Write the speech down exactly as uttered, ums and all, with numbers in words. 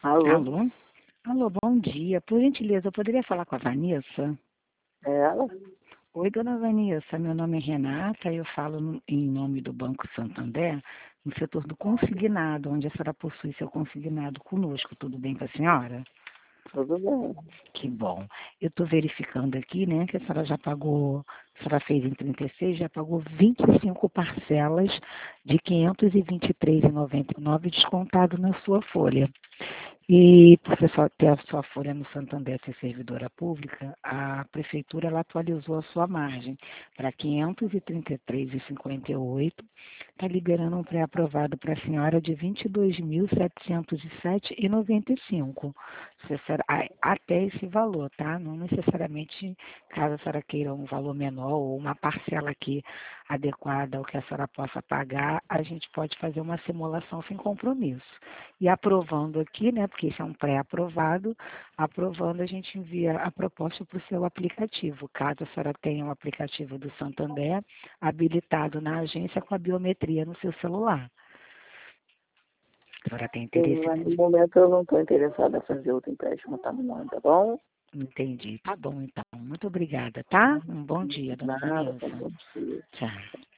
Alô? Alô? Alô, bom dia. Por gentileza, eu poderia falar com a Vanessa? É ela? Oi, dona Vanessa, meu nome é Renata, eu falo no- em nome do Banco Santander, no setor do consignado, onde a senhora possui seu consignado conosco. Tudo bem com a senhora? Tudo bem. Que bom. Eu estou verificando aqui, né, que a senhora já pagou, a senhora fez em trinta e seis, já pagou vinte e cinco parcelas de quinhentos e vinte e três reais e noventa e nove centavos descontado na sua folha. E por você só ter a sua folha no Santander ser servidora pública, a prefeitura ela atualizou a sua margem para quinhentos e trinta e três reais e cinquenta e oito centavos, está liberando um pré-aprovado para a senhora de vinte e dois mil setecentos e sete reais e noventa e cinco centavos, até esse valor, tá? Não necessariamente, caso a senhora queira um valor menor ou uma parcela aqui adequada ao que a senhora possa pagar, a gente pode fazer uma simulação sem compromisso. E aprovando aqui, né, porque isso é um pré-aprovado, aprovando a gente envia a proposta para o seu aplicativo. Caso a senhora tenha um aplicativo do Santander habilitado na agência com a biometria no seu celular. A senhora tem Eu, interesse no nisso? momento eu não estou interessada em fazer outro empréstimo, tá bom? Tá bom? Entendi. Tá bom, então. Muito obrigada, tá? Um bom dia, dona Nada, tá Vanessa. bom. Tchau.